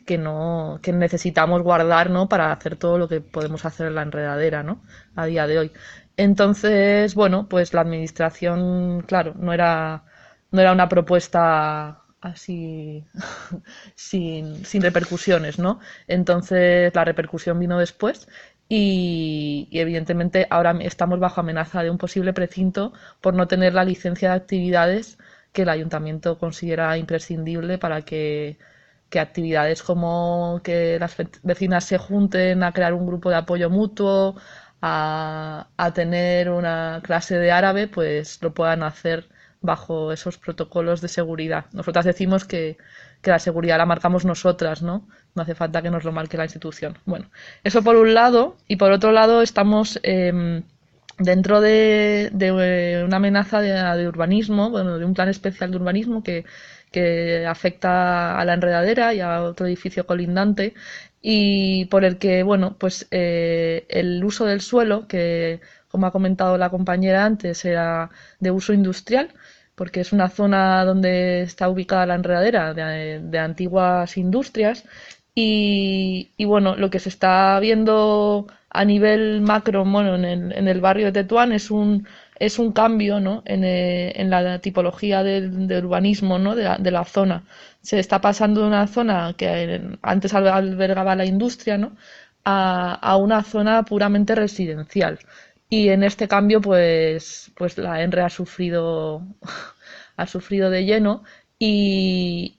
que necesitamos guardar, ¿no? Para hacer todo lo que podemos hacer en la enredadera, ¿no? A día de hoy. Entonces, bueno, pues la administración, claro, no era una propuesta así sin repercusiones, ¿no? Entonces la repercusión vino después y evidentemente ahora estamos bajo amenaza de un posible precinto por no tener la licencia de actividades que el ayuntamiento considera imprescindible para que actividades como que las vecinas se junten a crear un grupo de apoyo mutuo, a tener una clase de árabe, pues lo puedan hacer bajo esos protocolos de seguridad. Nosotras decimos que la seguridad la marcamos nosotras, ¿no? No hace falta que nos lo marque la institución. Bueno, eso por un lado, y por otro lado estamos dentro de una amenaza de urbanismo, bueno, de un plan especial de urbanismo que afecta a la enredadera y a otro edificio colindante, y por el que, bueno, pues el uso del suelo, que como ha comentado la compañera antes, era de uso industrial, porque es una zona donde está ubicada la enredadera de antiguas industrias, y bueno, lo que se está viendo a nivel macro, bueno, en el barrio de Tetuán es un cambio, ¿no? en la tipología de urbanismo, ¿no? de la zona. Se está pasando de una zona que antes albergaba la industria, ¿no? a una zona puramente residencial. Y en este cambio, pues la ENRE ha sufrido de lleno y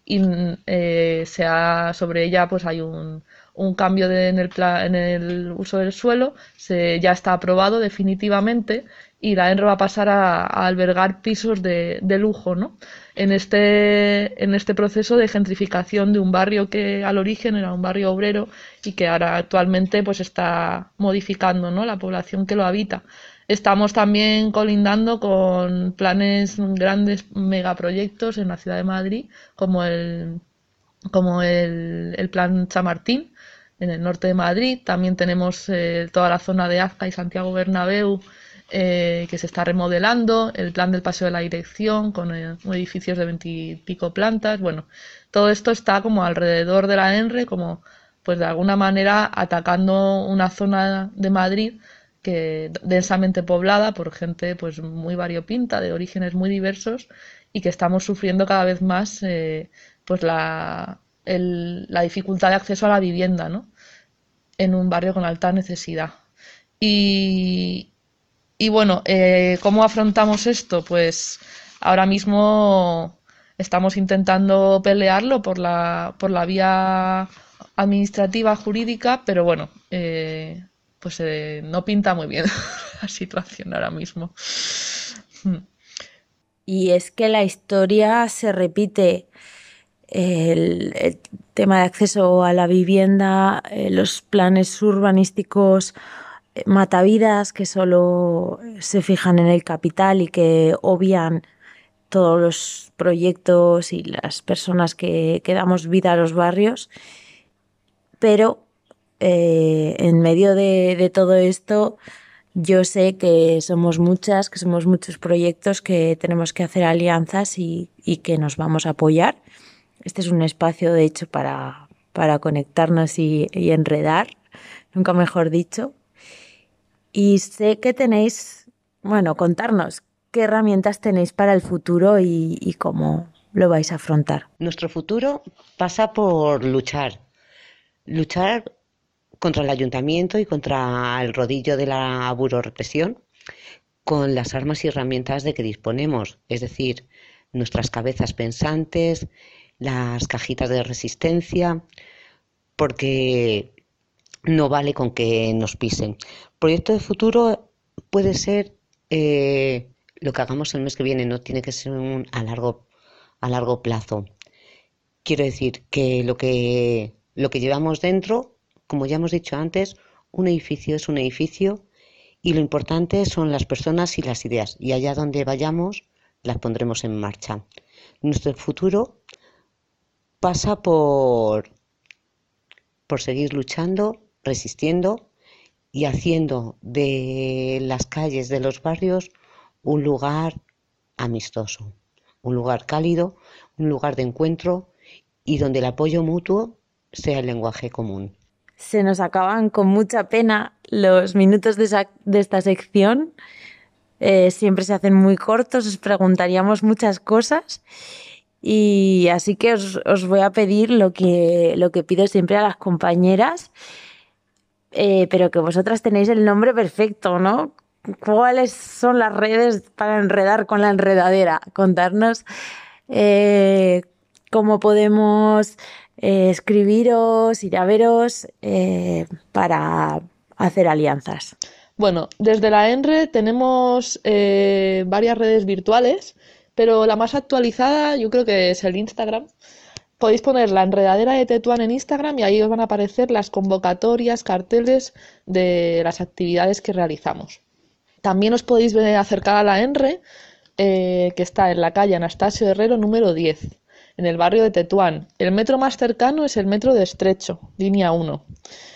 sobre ella pues hay un cambio en el uso del suelo, ya está aprobado definitivamente y la ENRE va a pasar a albergar pisos de lujo, ¿no? En este proceso de gentrificación de un barrio que al origen era un barrio obrero y que ahora actualmente pues está modificando, ¿no? La población que lo habita. Estamos también colindando con grandes megaproyectos en la ciudad de Madrid, como el plan Chamartín en el norte de Madrid. También tenemos toda la zona de Azca y Santiago Bernabéu, que se está remodelando, el plan del Paseo de la Dirección con edificios de 20 y pico plantas. Bueno, todo esto está como alrededor de la ENRE, como pues de alguna manera atacando una zona de Madrid que densamente poblada por gente pues muy variopinta, de orígenes muy diversos, y que estamos sufriendo cada vez más pues la dificultad de acceso a la vivienda, ¿no? En un barrio con alta necesidad. Y bueno, ¿cómo afrontamos esto? Pues ahora mismo estamos intentando pelearlo por la vía administrativa, jurídica, pero bueno, pues no pinta muy bien la situación ahora mismo. Y es que la historia se repite. El tema de acceso a la vivienda, los planes urbanísticos matavidas que solo se fijan en el capital y que obvian todos los proyectos y las personas que damos vida a los barrios. Pero en medio de todo esto, yo sé que somos muchas, que somos muchos proyectos, que tenemos que hacer alianzas y que nos vamos a apoyar. Este es un espacio, de hecho, para conectarnos y enredar, nunca mejor dicho. Y sé que tenéis, bueno, contarnos qué herramientas tenéis para el futuro y cómo lo vais a afrontar. Nuestro futuro pasa por luchar contra el ayuntamiento y contra el rodillo de la burorepresión con las armas y herramientas de que disponemos, es decir, nuestras cabezas pensantes, las cajitas de resistencia, porque no vale con que nos pisen. Proyecto de futuro puede ser lo que hagamos el mes que viene, no tiene que ser a largo plazo. Quiero decir que lo que llevamos dentro, como ya hemos dicho antes, un edificio es un edificio y lo importante son las personas y las ideas, y allá donde vayamos las pondremos en marcha. Nuestro futuro pasa por seguir luchando, resistiendo y haciendo de las calles de los barrios un lugar amistoso, un lugar cálido, un lugar de encuentro y donde el apoyo mutuo sea el lenguaje común. Se nos acaban con mucha pena los minutos de esta sección. Siempre se hacen muy cortos, os preguntaríamos muchas cosas. Y así que os voy a pedir lo que pido siempre a las compañeras, pero que vosotras tenéis el nombre perfecto, ¿no? ¿Cuáles son las redes para enredar con la enredadera? Contarnos cómo podemos escribiros, ir a veros para hacer alianzas. Bueno, desde la ENRE tenemos varias redes virtuales, pero la más actualizada yo creo que es el Instagram. Podéis poner la Enredadera de Tetuán en Instagram y ahí os van a aparecer las convocatorias, carteles de las actividades que realizamos. También os podéis acercar a la ENRE, que está en la calle Anastasio Herrero número 10, en el barrio de Tetuán. El metro más cercano es el metro de Estrecho, línea 1.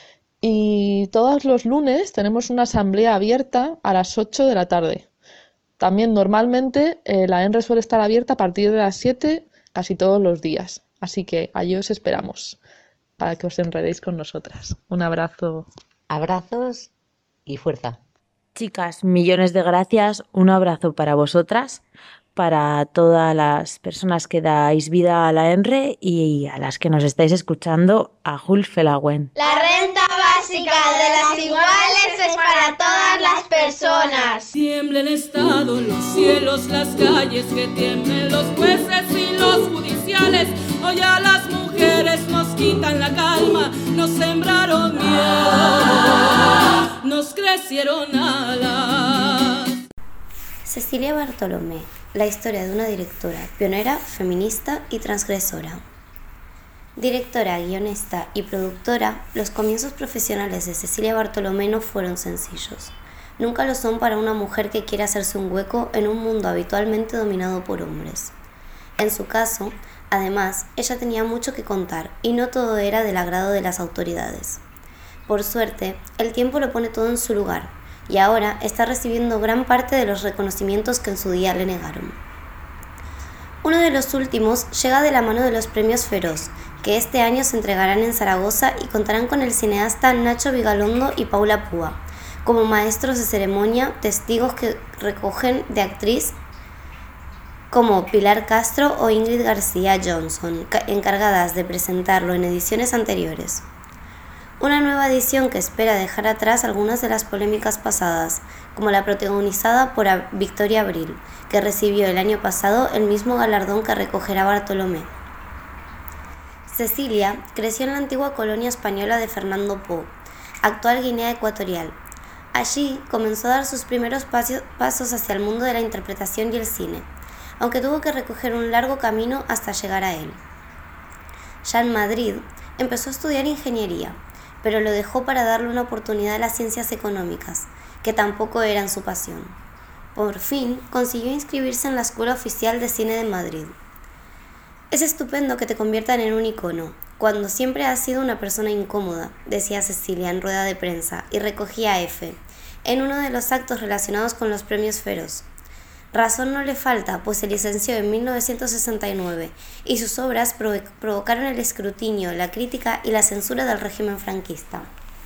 Y todos los lunes tenemos una asamblea abierta a las 8 de la tarde. También normalmente la ENRE suele estar abierta a partir de las 7 casi todos los días. Así que allí os esperamos para que os enredéis con nosotras. Un abrazo. Abrazos y fuerza. Chicas, millones de gracias. Un abrazo para vosotras, para todas las personas que dais vida a la ENRE y a las que nos estáis escuchando, a Jules Felauen. La renta básica de las iguales es para todas las personas. Tiembla el Estado, los cielos, las calles, que tiemblen los jueces y los judiciales. Hoy a las mujeres nos quitan la calma, nos sembraron miedo, nos crecieron alas. Cecilia Bartolomé, la historia de una directora, pionera, feminista y transgresora. Directora, guionista y productora, los comienzos profesionales de Cecilia Bartolomé no fueron sencillos. Nunca lo son para una mujer que quiere hacerse un hueco en un mundo habitualmente dominado por hombres. En su caso, además, ella tenía mucho que contar y no todo era del agrado de las autoridades. Por suerte, el tiempo lo pone todo en su lugar y ahora está recibiendo gran parte de los reconocimientos que en su día le negaron. Uno de los últimos llega de la mano de los premios Feroz, que este año se entregarán en Zaragoza y contarán con el cineasta Nacho Vigalondo y Paula Púa, como maestros de ceremonia, testigos que recogen de actriz como Pilar Castro o Ingrid García Johnson, encargadas de presentarlo en ediciones anteriores. Una nueva edición que espera dejar atrás algunas de las polémicas pasadas, como la protagonizada por Victoria Abril, que recibió el año pasado el mismo galardón que recogerá Bartolomé. Cecilia creció en la antigua colonia española de Fernando Poo, actual Guinea Ecuatorial. Allí comenzó a dar sus primeros pasos hacia el mundo de la interpretación y el cine, aunque tuvo que recorrer un largo camino hasta llegar a él. Ya en Madrid empezó a estudiar ingeniería, pero lo dejó para darle una oportunidad a las ciencias económicas, que tampoco eran su pasión. Por fin consiguió inscribirse en la Escuela Oficial de Cine de Madrid. Es estupendo que te conviertan en un icono, cuando siempre has sido una persona incómoda, decía Cecilia en rueda de prensa, y recogía F, en uno de los actos relacionados con los premios Feroz. Razón no le falta, pues se licenció en 1969 y sus obras provocaron el escrutinio, la crítica y la censura del régimen franquista.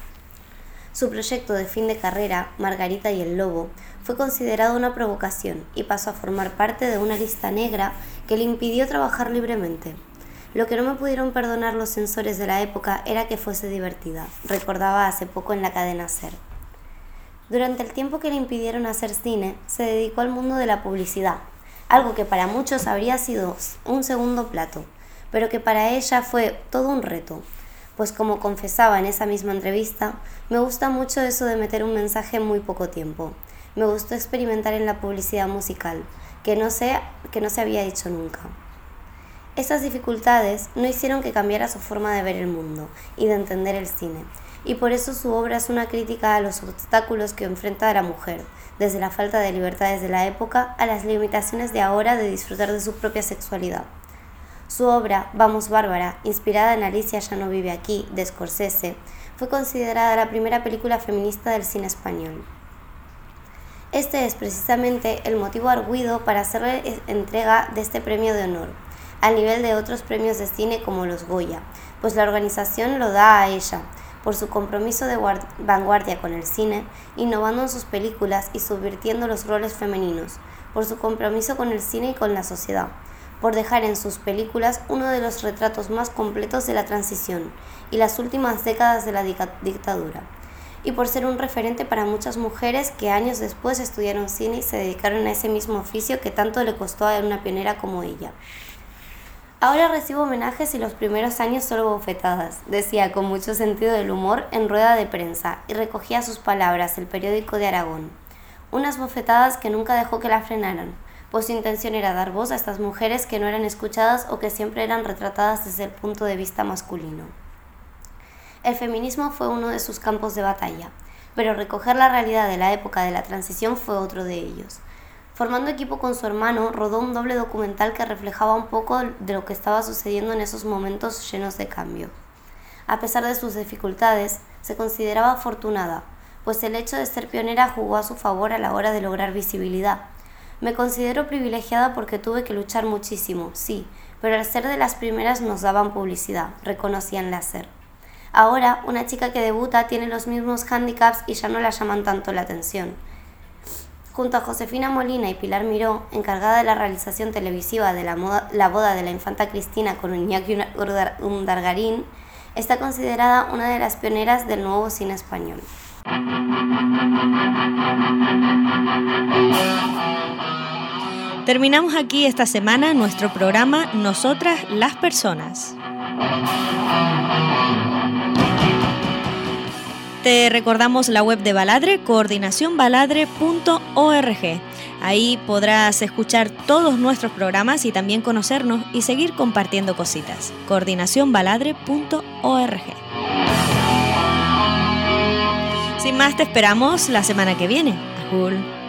Su proyecto de fin de carrera, Margarita y el Lobo, fue considerado una provocación y pasó a formar parte de una lista negra que le impidió trabajar libremente. Lo que no me pudieron perdonar los censores de la época era que fuese divertida, recordaba hace poco en la cadena SER. Durante el tiempo que le impidieron hacer cine, se dedicó al mundo de la publicidad, algo que para muchos habría sido un segundo plato, pero que para ella fue todo un reto, pues como confesaba en esa misma entrevista, me gusta mucho eso de meter un mensaje en muy poco tiempo. Me gustó experimentar en la publicidad musical, que no se había hecho nunca. Estas dificultades no hicieron que cambiara su forma de ver el mundo y de entender el cine, y por eso su obra es una crítica a los obstáculos que enfrenta la mujer, desde la falta de libertades de la época a las limitaciones de ahora de disfrutar de su propia sexualidad. Su obra, Vamos Bárbara, inspirada en Alicia ya no vive aquí, de Scorsese, fue considerada la primera película feminista del cine español. Este es precisamente el motivo arguido para hacerle entrega de este premio de honor, al nivel de otros premios de cine como los Goya, pues la organización lo da a ella, por su compromiso de vanguardia con el cine, innovando en sus películas y subvirtiendo los roles femeninos, por su compromiso con el cine y con la sociedad, por dejar en sus películas uno de los retratos más completos de la transición y las últimas décadas de la dictadura, y por ser un referente para muchas mujeres que años después estudiaron cine y se dedicaron a ese mismo oficio que tanto le costó a una pionera como ella. Ahora recibo homenajes y los primeros años solo bofetadas, decía con mucho sentido del humor en rueda de prensa, y recogía sus palabras el periódico de Aragón. Unas bofetadas que nunca dejó que la frenaran, pues su intención era dar voz a estas mujeres que no eran escuchadas o que siempre eran retratadas desde el punto de vista masculino. El feminismo fue uno de sus campos de batalla, pero recoger la realidad de la época de la transición fue otro de ellos. Formando equipo con su hermano, rodó un doble documental que reflejaba un poco de lo que estaba sucediendo en esos momentos llenos de cambio. A pesar de sus dificultades, se consideraba afortunada, pues el hecho de ser pionera jugó a su favor a la hora de lograr visibilidad. Me considero privilegiada porque tuve que luchar muchísimo, sí, pero al ser de las primeras nos daban publicidad, reconocían la SER. Ahora, una chica que debuta tiene los mismos hándicaps y ya no la llaman tanto la atención. Junto a Josefina Molina y Pilar Miró, encargada de la realización televisiva de la boda de la infanta Cristina con Iñaki Undargarín, está considerada una de las pioneras del nuevo cine español. Terminamos aquí esta semana nuestro programa Nosotras las Personas. Te recordamos la web de Baladre, coordinacionbaladre.org. Ahí podrás escuchar todos nuestros programas y también conocernos y seguir compartiendo cositas. coordinacionbaladre.org. Sin más, te esperamos la semana que viene. Ajul.